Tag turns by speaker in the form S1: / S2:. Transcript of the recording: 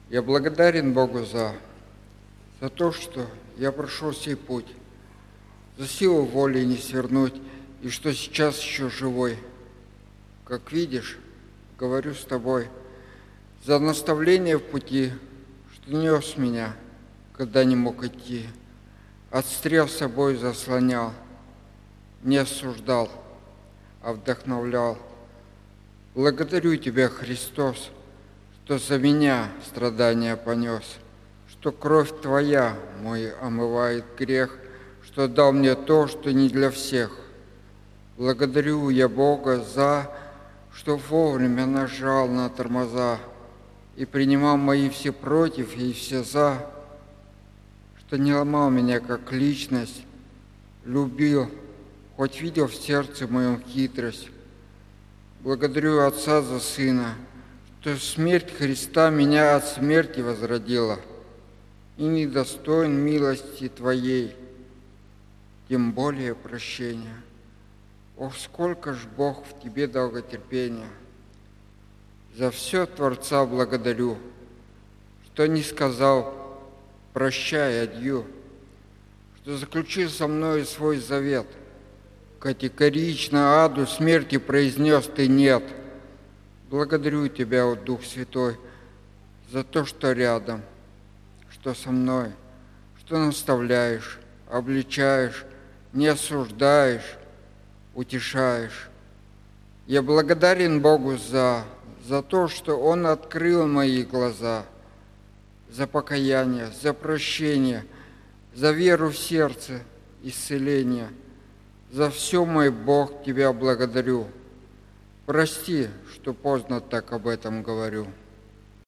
S1: Я благодарен Богу за то, что я прошел сей путь, за силу воли не свернуть, и что сейчас еще живой. Как видишь, говорю с тобой, за наставление в пути, что нес меня, когда не мог идти, от стрел собой заслонял, не осуждал, а вдохновлял. Благодарю Тебя, Христос, что за меня страдания понес, что кровь Твоя мой омывает грех, что дал мне то, что не для всех. Благодарю я Бога что вовремя нажал на тормоза и принимал мои все против и все за, что не ломал меня как личность, любил, хоть видел в сердце моем хитрость. Благодарю Отца за Сына, что смерть Христа меня от смерти возродила, и недостоин милости Твоей, тем более прощения. Ох, сколько ж Бог в Тебе долготерпения! За все Творца благодарю, что не сказал «прощай, адью», что заключил со мной свой завет. Категорично аду смерти произнес Ты «нет». Благодарю Тебя, о Дух Святой, за то, что рядом, что со мной, что наставляешь, обличаешь, не осуждаешь, утешаешь. Я благодарен Богу за то, что Он открыл мои глаза, за покаяние, за прощение, за веру в сердце, исцеление. За все, мой Бог, Тебя благодарю. Прости, что поздно так об этом говорю.